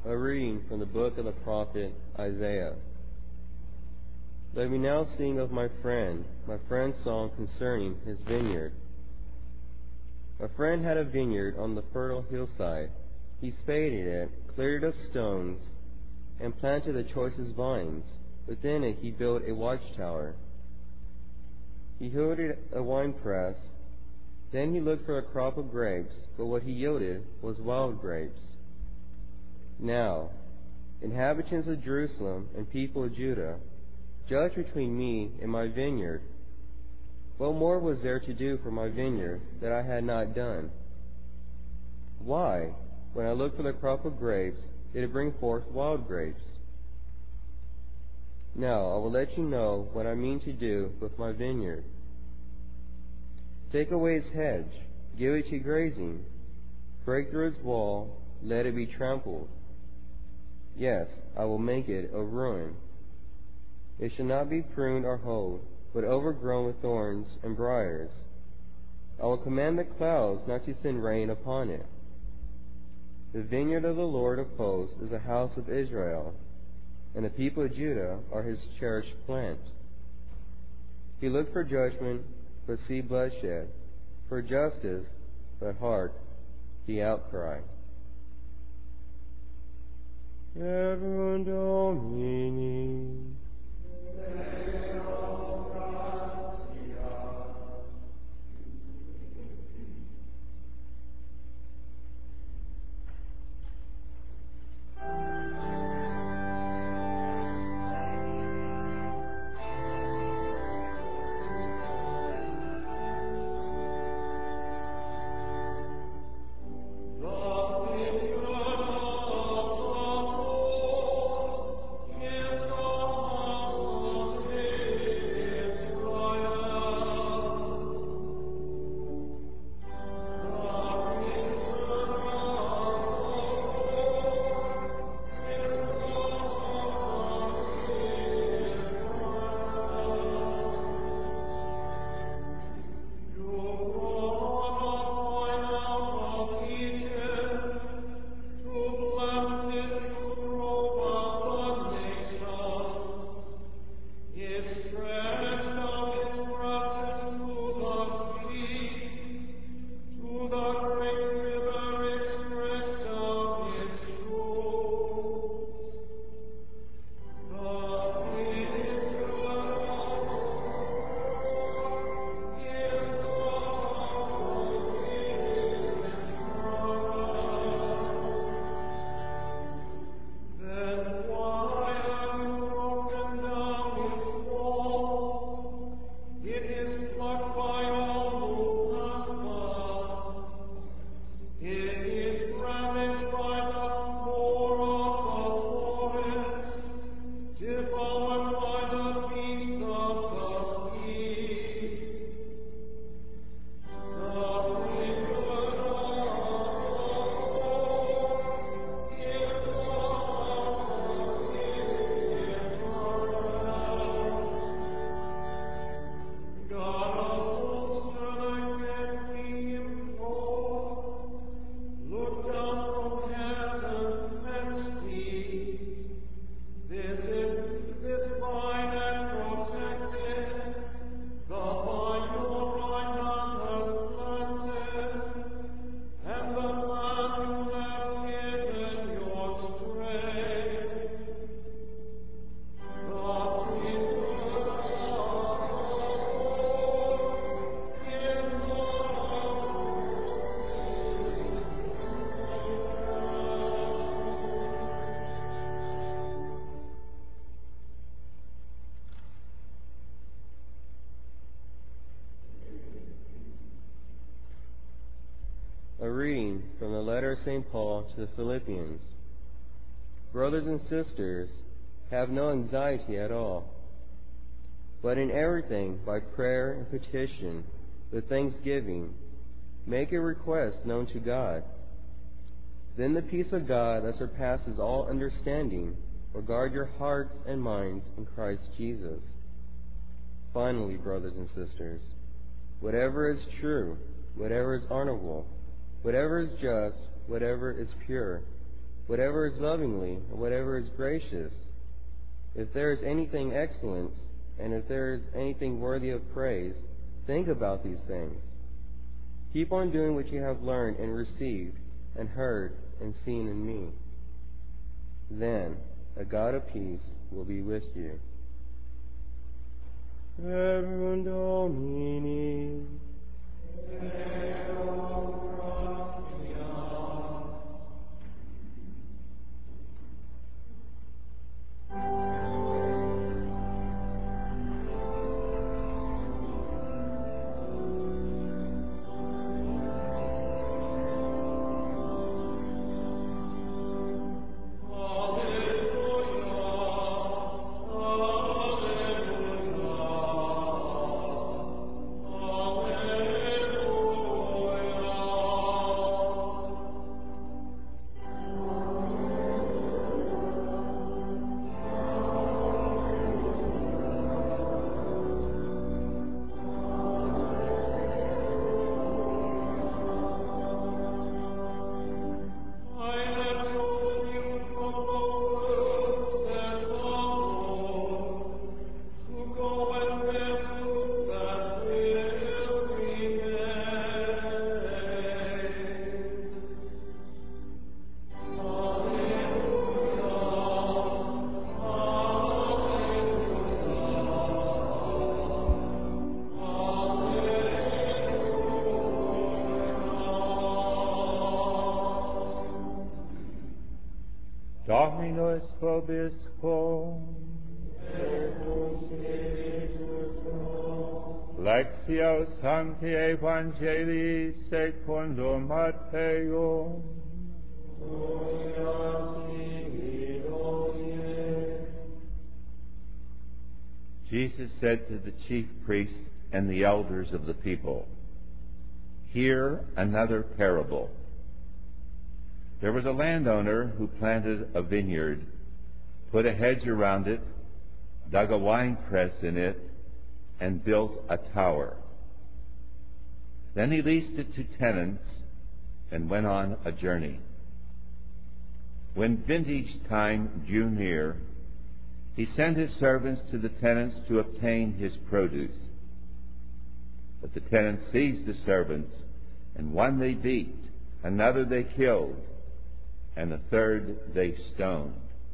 A reading from the book of the prophet Isaiah. Let me now sing of my friend's song concerning his vineyard. My friend had a vineyard on the fertile hillside. He spaded it, cleared it of stones, and planted the choicest vines. Within it he built a watchtower. He yielded a winepress. Then he looked for a crop of grapes, but what he yielded was wild grapes. Now, inhabitants of Jerusalem and people of Judah, judge between me and my vineyard. What more was there to do for my vineyard that I had not done? Why, when I looked for the crop of grapes, did it bring forth wild grapes? Now I will let you know what I mean to do with my vineyard. Take away its hedge, give it to grazing, break through its wall, let it be trampled. Yes, I will make it a ruin. It shall not be pruned or hoed, but overgrown with thorns and briars. I will command the clouds not to send rain upon it. The vineyard of the Lord of hosts is the house of Israel, and the people of Judah are his cherished plant. He looked for judgment, but see bloodshed, for justice, but hark the outcry. Ever Domini. A reading from the letter of St. Paul to the Philippians. Brothers and sisters, have no anxiety at all, but in everything, by prayer and petition, with thanksgiving, make a request known to God. Then the peace of God that surpasses all understanding will guard your hearts and minds in Christ Jesus. Finally, brothers and sisters, whatever is true, whatever is honorable, whatever is just, whatever is pure, whatever is lovely, or whatever is gracious, if there is anything excellent, and if there is anything worthy of praise, think about these things. Keep on doing what you have learned and received and heard and seen in me. Then the God of peace will be with you. Rerum Domini. Dominus vobiscum. Lectio Sancti Evangelii secundum Mattheum. Jesus said to the chief priests and the elders of the people, "Hear another parable. There was a landowner who planted a vineyard, put a hedge around it, dug a winepress in it, and built a tower. Then he leased it to tenants and went on a journey. When vintage time drew near, he sent his servants to the tenants to obtain his produce. But the tenants seized the servants, and one they beat, another they killed, and the third they stoned.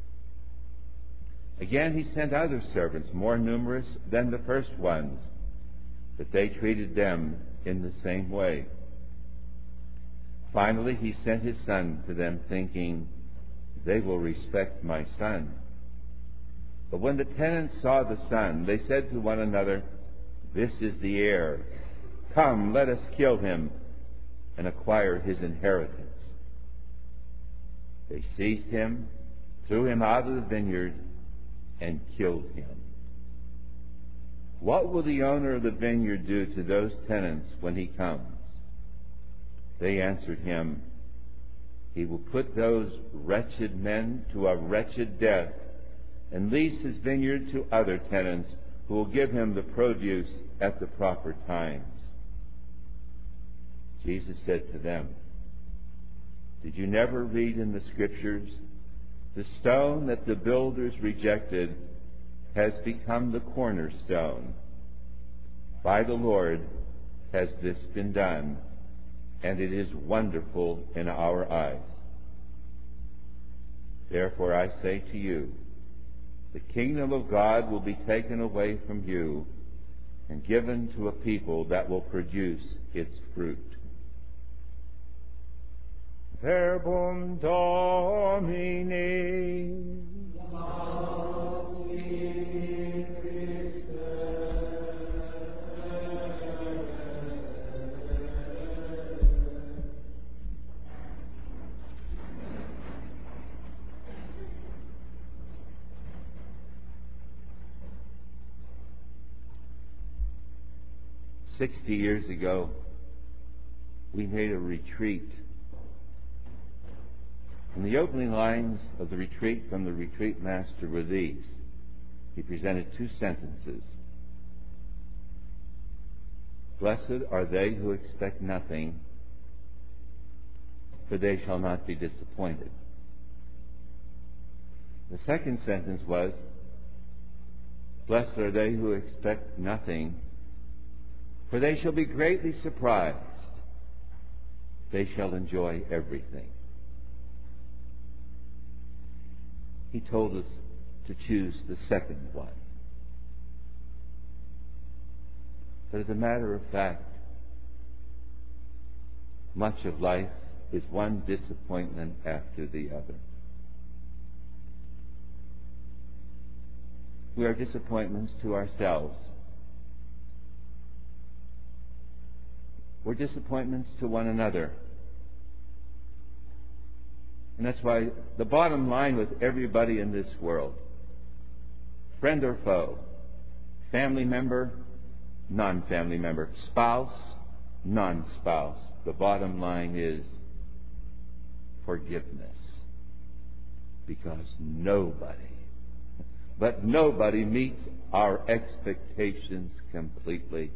Again he sent other servants, more numerous than the first ones, but they treated them in the same way. Finally he sent his son to them, thinking, 'They will respect my son.' But when the tenants saw the son, they said to one another, 'This is the heir. Come, let us kill him and acquire his inheritance.' They seized him, threw him out of the vineyard, and killed him. What will the owner of the vineyard do to those tenants when he comes?" They answered him, "He will put those wretched men to a wretched death and lease his vineyard to other tenants who will give him the produce at the proper times." Jesus said to them, "Did you never read in the Scriptures, 'The stone that the builders rejected has become the cornerstone. By the Lord has this been done, and it is wonderful in our eyes.' Therefore I say to you, the kingdom of God will be taken away from you and given to a people that will produce its fruit." Verbum Domini. 60 years ago, we made a retreat. And the opening lines of the retreat from the retreat master were these. He presented two sentences. "Blessed are they who expect nothing, for they shall not be disappointed." The second sentence was, blessed are they who expect nothing, for they shall be greatly surprised. They shall enjoy everything. He told us to choose the second one. But as a matter of fact, much of life is one disappointment after the other. We are disappointments to ourselves. We're disappointments to one another. And that's why the bottom line with everybody in this world, friend or foe, family member, non-family member, spouse, non-spouse, the bottom line is forgiveness. Because nobody meets our expectations completely.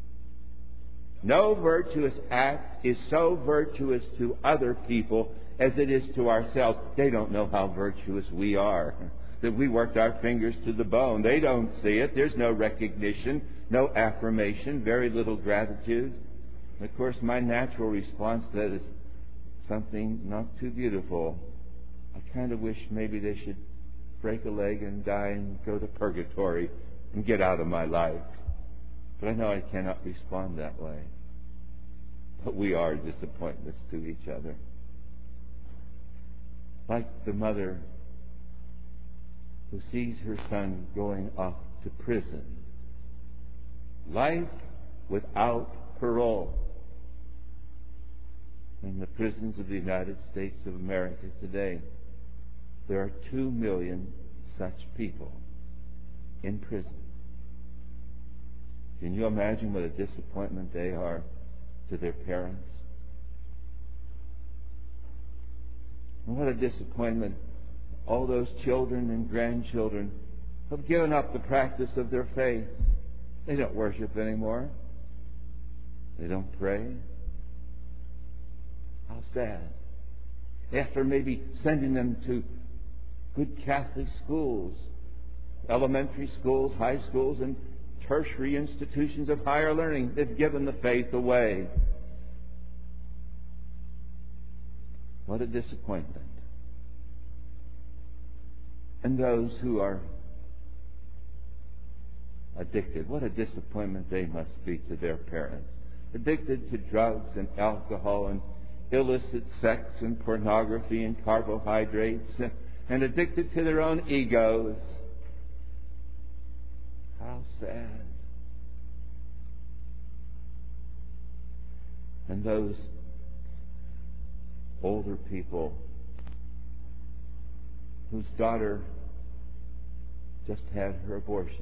No virtuous act is so virtuous to other people as it is to ourselves. They don't know how virtuous we are, that we worked our fingers to the bone. They don't see it. There's no recognition, no affirmation, very little gratitude. And of course, my natural response to that is something not too beautiful. I kind of wish maybe they should break a leg and die and go to purgatory and get out of my life. But I know I cannot respond that way. But we are disappointments to each other. Like the mother who sees her son going off to prison. Life without parole. In the prisons of the United States of America today, there are 2 million such people in prison. Can you imagine what a disappointment they are to their parents? And what a disappointment all those children and grandchildren have given up the practice of their faith. They don't worship anymore. They don't pray. How sad. After maybe sending them to good Catholic schools, elementary schools, high schools, and tertiary institutions of higher learning, they've given the faith away. What a disappointment. And those who are addicted, what a disappointment they must be to their parents. Addicted to drugs and alcohol and illicit sex and pornography and carbohydrates, and addicted to their own egos. How sad. And those older people whose daughter just had her abortion.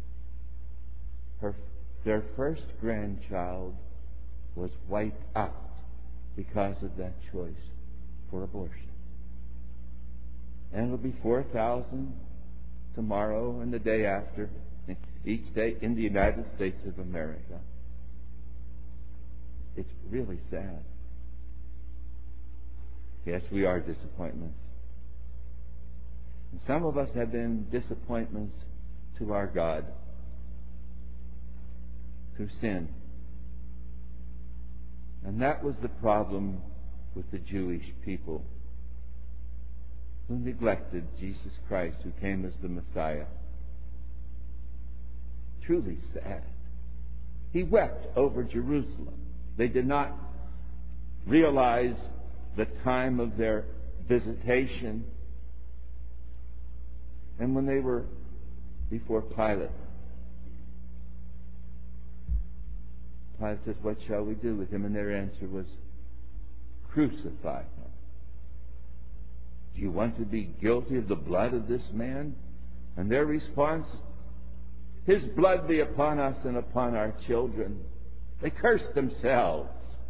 Their first grandchild was wiped out because of that choice for abortion. And it'll be 4,000 tomorrow and the day after, each day in the United States of America. It's really sad. Yes, we are disappointments. And some of us have been disappointments to our God through sin. And that was the problem with the Jewish people who neglected Jesus Christ, who came as the Messiah. Truly sad. He wept over Jerusalem. They did not realize the time of their visitation. And when they were before Pilate, Pilate says, "What shall we do with him?" And their answer was, "Crucify him." Do you want to be guilty of the blood of this man? And their response, "His blood be upon us and upon our children." They cursed themselves.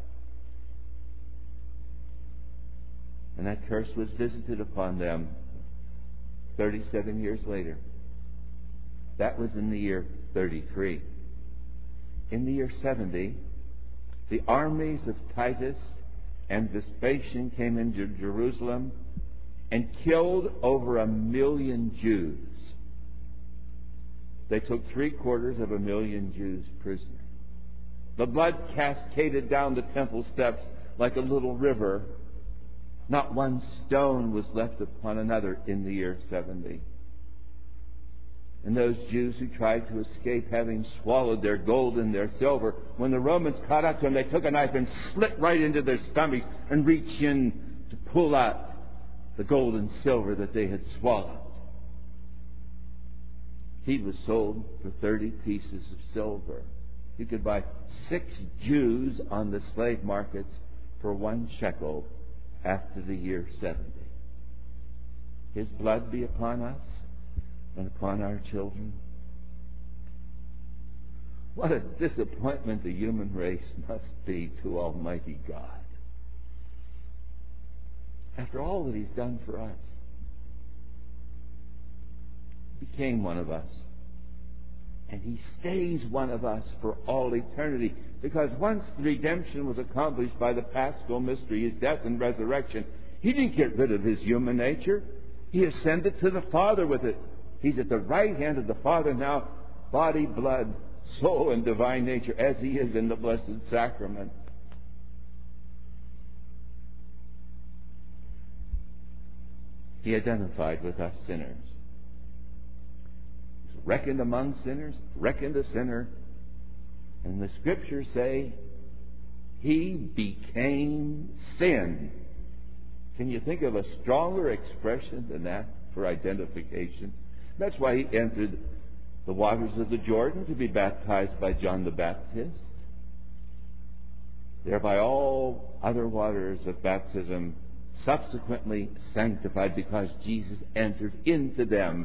And that curse was visited upon them 37 years later. That was in the year 33. In the year 70, the armies of Titus and Vespasian came into Jerusalem and killed over 1 million Jews. They took 750,000 Jews prisoner. The blood cascaded down the temple steps like a little river. Not one stone was left upon another in the year 70. And those Jews who tried to escape, having swallowed their gold and their silver, when the Romans caught up to them, they took a knife and slit right into their stomachs and reached in to pull out the gold and silver that they had swallowed. He was sold for 30 pieces of silver. You could buy 6 Jews on the slave markets for 1 shekel after the year 70. His blood be upon us and upon our children. What a disappointment the human race must be to Almighty God. After all that He's done for us, He became one of us. And He stays one of us for all eternity. Because once the redemption was accomplished by the Paschal mystery, His death and resurrection, He didn't get rid of His human nature. He ascended to the Father with it. He's at the right hand of the Father now, body, blood, soul, and divine nature, as He is in the Blessed Sacrament. He identified with us sinners. He was reckoned among sinners, reckoned a sinner. And the Scriptures say, He became sin. Can you think of a stronger expression than that for identification? That's why He entered the waters of the Jordan to be baptized by John the Baptist. Thereby all other waters of baptism subsequently sanctified because Jesus entered into them.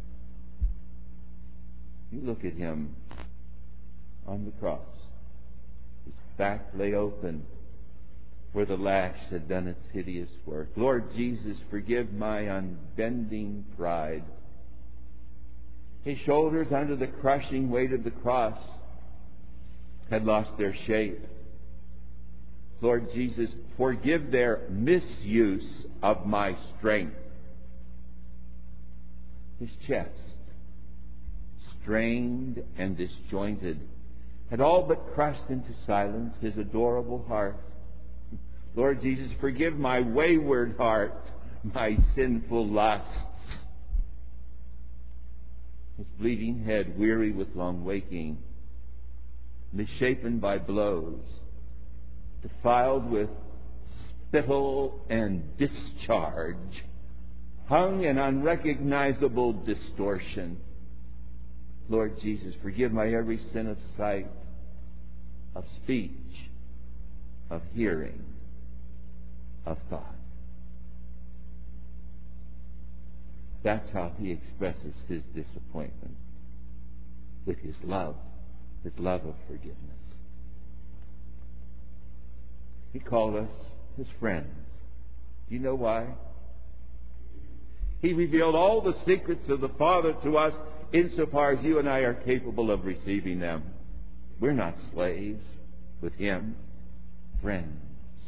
You look at Him on the cross. His back lay open where the lash had done its hideous work. Lord Jesus, forgive my unbending pride. His shoulders, under the crushing weight of the cross, had lost their shape. Lord Jesus, forgive their misuse of my strength. His chest, strained and disjointed, had all but crushed into silence his adorable heart. Lord Jesus, forgive my wayward heart, my sinful lusts. His bleeding head, weary with long waking, misshapen by blows, defiled with spittle and discharge, hung in unrecognizable distortion. Lord Jesus, forgive my every sin of sight, of speech, of hearing, of thought. That's how He expresses His disappointment, with His love of forgiveness. He called us His friends. Do you know why? He revealed all the secrets of the Father to us insofar as you and I are capable of receiving them. We're not slaves with Him, friends.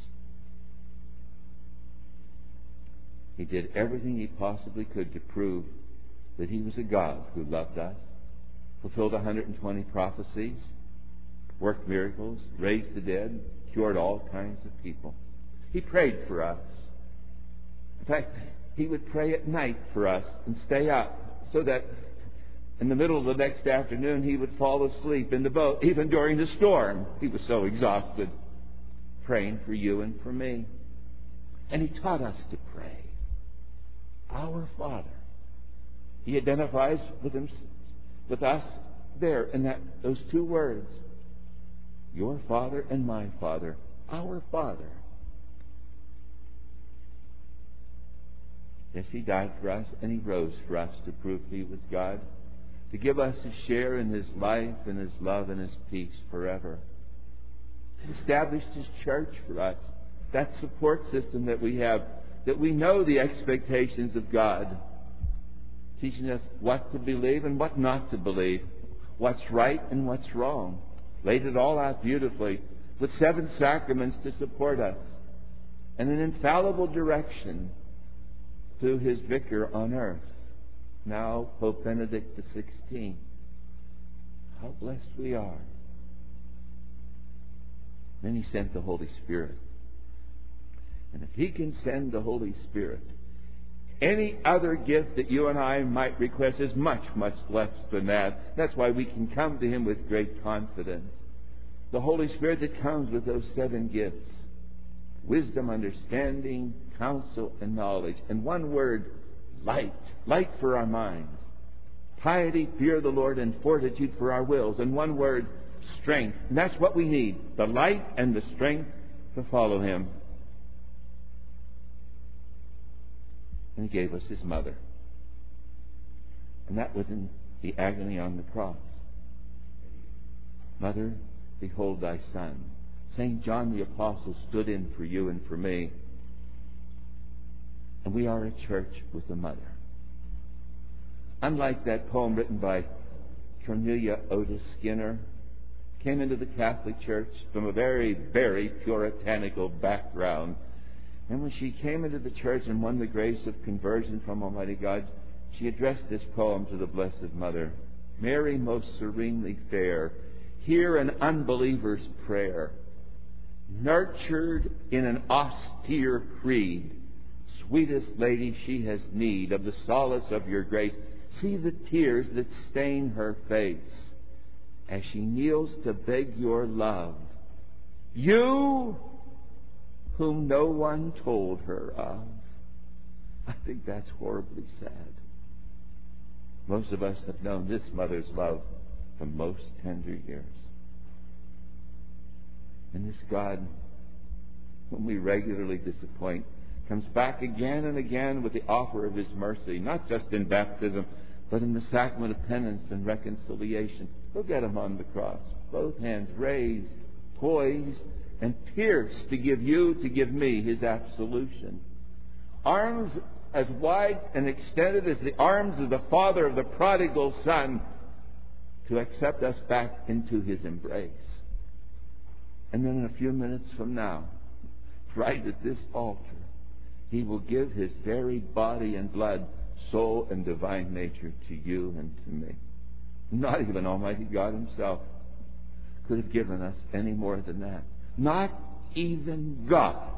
He did everything He possibly could to prove that He was a God who loved us, fulfilled 120 prophecies, worked miracles, raised the dead, cured all kinds of people. He prayed for us. In fact, He would pray at night for us and stay up so that in the middle of the next afternoon He would fall asleep in the boat, even during the storm. He was so exhausted, praying for you and for me. And He taught us to pray. Our Father. He identifies with us there in those two words. Your Father and my Father. Our Father. Yes, He died for us and He rose for us to prove He was God, to give us a share in His life and His love and His peace forever. He established His church for us, that support system that we have, that we know the expectations of God, teaching us what to believe and what not to believe, what's right and what's wrong. Laid it all out beautifully with 7 sacraments to support us and an infallible direction to his vicar on earth, now Pope Benedict XVI. How blessed we are. Then he sent the Holy Spirit. And if he can send the Holy Spirit, any other gift that you and I might request is much, much less than that. That's why we can come to him with great confidence. The Holy Spirit that comes with those 7 gifts: wisdom, understanding, counsel, and knowledge. And one word, light. Light for our minds. Piety, fear of the Lord, and fortitude for our wills. And one word, strength. And that's what we need. The light and the strength to follow him. And he gave us his mother. And that was in the agony on the cross. Mother, behold thy son. St. John the Apostle stood in for you and for me. And we are a church with a mother. Unlike that poem written by Cornelia Otis Skinner, came into the Catholic Church from a very, very puritanical background. And when she came into the church and won the grace of conversion from Almighty God, she addressed this poem to the Blessed Mother. Mary, most serenely fair, hear an unbeliever's prayer. Nurtured in an austere creed, sweetest lady, she has need of the solace of your grace. See the tears that stain her face as she kneels to beg your love. You, whom no one told her of. I think that's horribly sad. Most of us have known this mother's love for most tender years. And this God, whom we regularly disappoint, comes back again and again with the offer of his mercy, not just in baptism, but in the sacrament of penance and reconciliation. Look at him on the cross, both hands raised, poised, and pierced to give you, to give me, his absolution. Arms as wide and extended as the arms of the father of the prodigal son to accept us back into his embrace. And then in a few minutes from now, right at this altar, he will give his very body and blood, soul and divine nature to you and to me. Not even Almighty God himself could have given us any more than that. Not even God.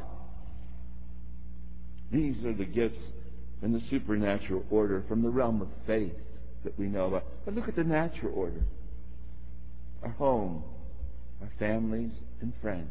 These are the gifts in the supernatural order from the realm of faith that we know about. But look at the natural order. Our home, our families and friends.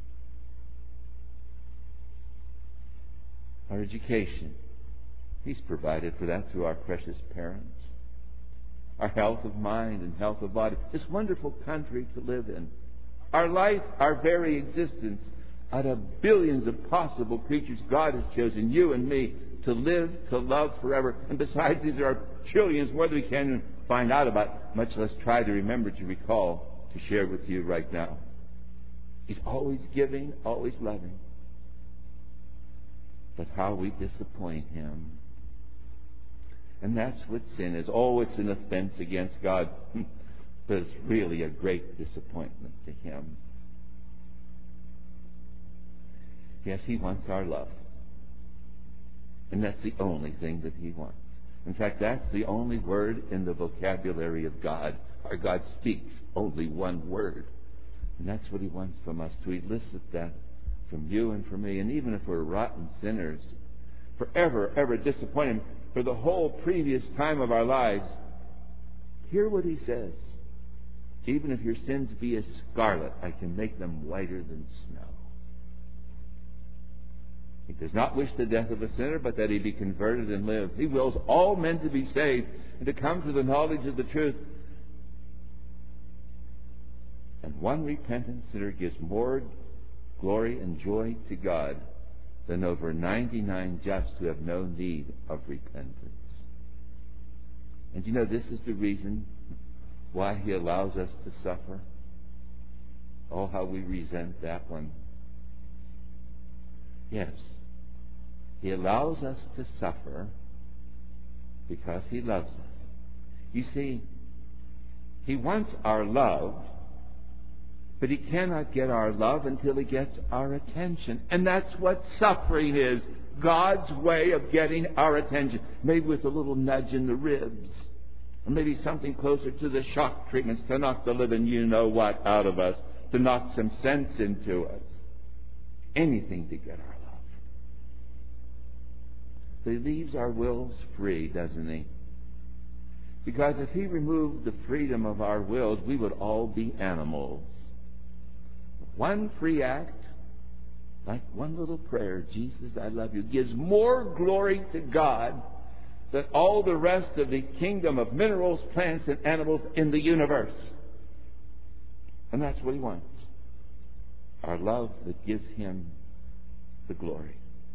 Our education. He's provided for that through our precious parents. Our health of mind and health of body. This wonderful country to live in. Our life, our very existence. Out of billions of possible creatures, God has chosen you and me to live, to love forever. And besides these, there are trillions more that we can't even find out about, much less try to remember, to recall, to share with you right now. He's always giving, always loving. But how we disappoint him. And that's what sin is. Oh, it's an offense against God. But it's really a great disappointment to him. Yes, he wants our love. And that's the only thing that he wants. In fact, that's the only word in the vocabulary of God. Our God speaks only one word. And that's what he wants from us, to elicit that from you and from me. And even if we're rotten sinners, forever, ever disappoint him for the whole previous time of our lives, hear what he says. Even if your sins be as scarlet, I can make them whiter than snow. He does not wish the death of a sinner, but that he be converted and live. He wills all men to be saved and to come to the knowledge of the truth. And one repentant sinner gives more glory and joy to God than over 99 just who have no need of repentance. And you know, this is the reason why he allows us to suffer. Oh, how we resent that one. Yes, he allows us to suffer because he loves us. You see, he wants our love But He cannot get our love until He gets our attention. And that's what suffering is. God's way of getting our attention. Maybe with a little nudge in the ribs. Or maybe something closer to the shock treatments to knock the living you-know-what out of us. To knock some sense into us. Anything to get our love. But He leaves our wills free, doesn't He? Because if He removed the freedom of our wills, we would all be animals. One free act, like one little prayer, Jesus, I love you, gives more glory to God than all the rest of the kingdom of minerals, plants, and animals in the universe. And that's what He wants. Our love that gives Him the glory.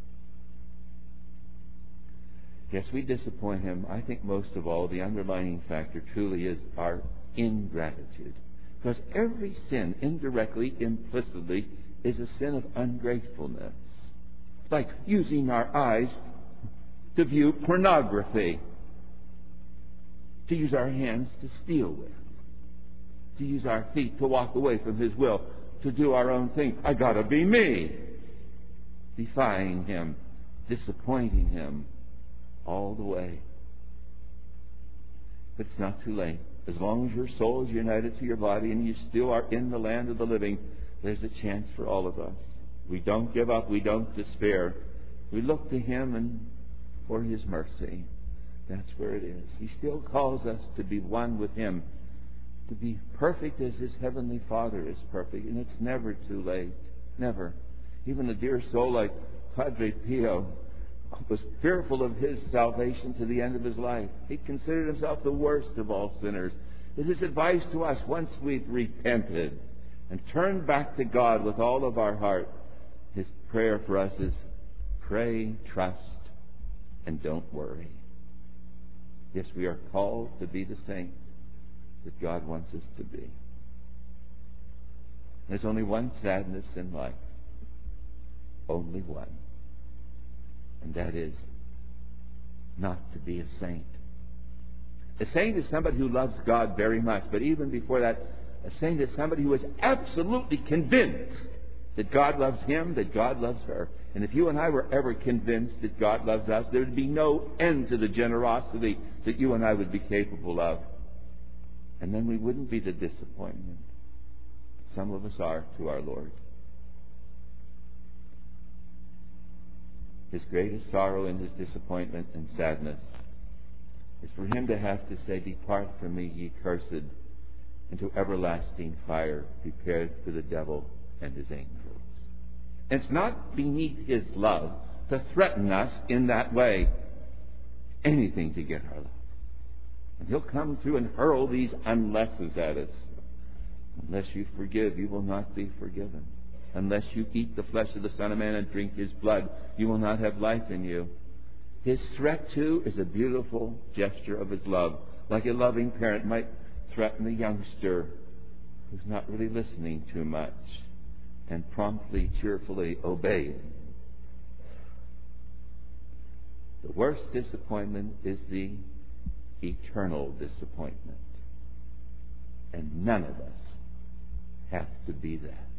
Yes, we disappoint Him. I think most of all, the underlying factor truly is our ingratitude. Because every sin, indirectly, implicitly, is a sin of ungratefulness. It's like using our eyes to view pornography, to use our hands to steal with, to use our feet to walk away from His will, to do our own thing. I gotta be me. Defying Him, disappointing Him all the way. But it's not too late. As long as your soul is united to your body and you still are in the land of the living, there's a chance for all of us. We don't give up. We don't despair. We look to Him and for His mercy. That's where it is. He still calls us to be one with Him, to be perfect as His Heavenly Father is perfect. And it's never too late. Never. Even a dear soul like Padre Pio was fearful of his salvation to the end of his life. He considered himself the worst of all sinners. It is advice to us, once we've repented and turned back to God with all of our heart, his prayer for us is, pray, trust, and don't worry. Yes, we are called to be the saints that God wants us to be. There's only one sadness in life. Only one. And that is not to be a saint. A saint is somebody who loves God very much. But even before that, a saint is somebody who is absolutely convinced that God loves him, that God loves her. And if you and I were ever convinced that God loves us, there would be no end to the generosity that you and I would be capable of. And then we wouldn't be the disappointment some of us are to our Lord. His greatest sorrow and his disappointment and sadness is for him to have to say, depart from me, ye cursed, into everlasting fire prepared for the devil and his angels. And it's not beneath his love to threaten us in that way. Anything to get our love. And he'll come through and hurl these unlesses at us. Unless you forgive, you will not be forgiven. Unless you eat the flesh of the Son of Man and drink his blood, you will not have life in you. His threat, too, is a beautiful gesture of his love. Like a loving parent might threaten a youngster who's not really listening too much and promptly, cheerfully obeying. The worst disappointment is the eternal disappointment. And none of us have to be that.